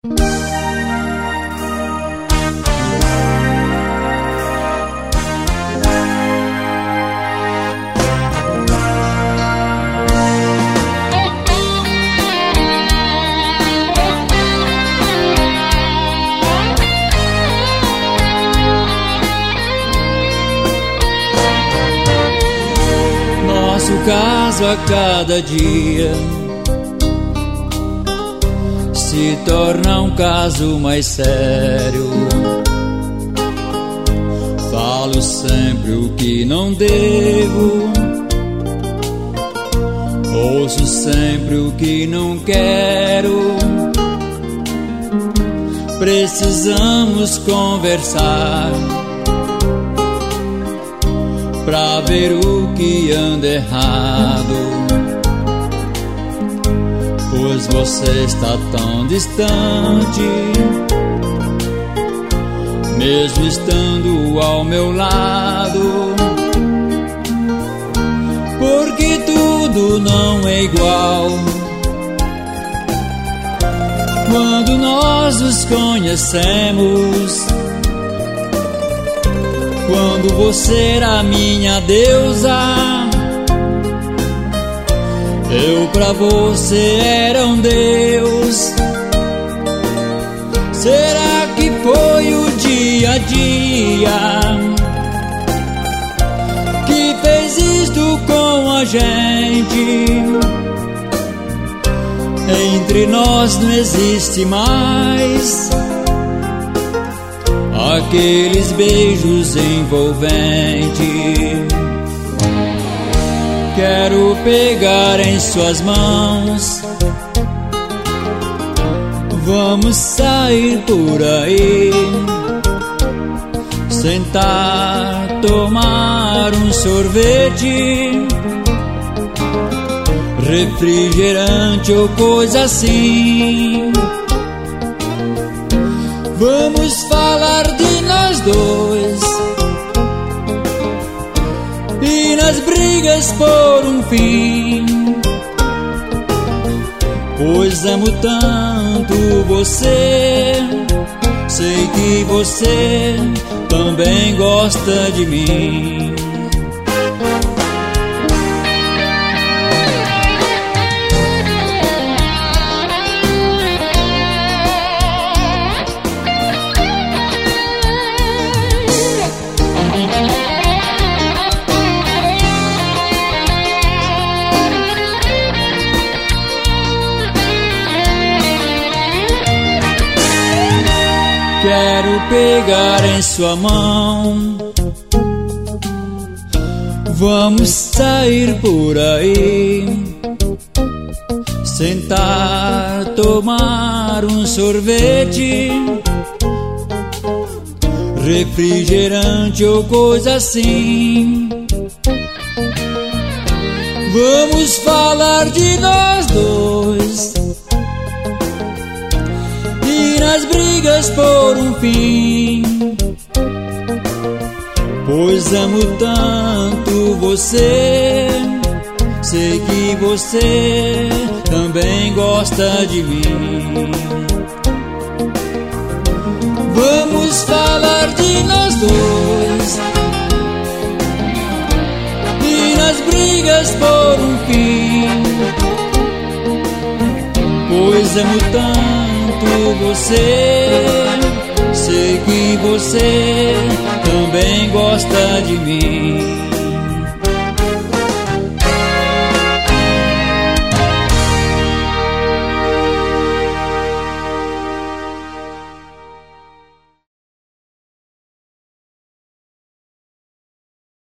Nosso caso a cada dia se torna um caso mais sério. Falo sempre o que não devo, ouço sempre o que não quero. Precisamos conversar pra ver o que anda errado, pois você está tão distante, mesmo estando ao meu lado. Porque tudo não é igual quando nós nos conhecemos. Quando você era minha deusa, eu pra você era um Deus. Será que foi o dia a dia que fez isto com a gente? Entre nós não existe mais aqueles beijos envolventes. Quero pegar em suas mãos, vamos sair por aí, sentar, tomar um sorvete, refrigerante ou coisa assim. Vamos falar de nós dois e nas brigas por um fim, pois amo tanto você. Sei que você também gosta de mim. Quero pegar em sua mão, vamos sair por aí, sentar, tomar um sorvete, refrigerante ou coisa assim. Vamos falar de nós dois e nas brigas por um fim, pois amo tanto você. Sei que você também gosta de mim. Vamos falar de nós dois e nas brigas por um fim, pois amo tanto você. Sei que você também gosta de mim.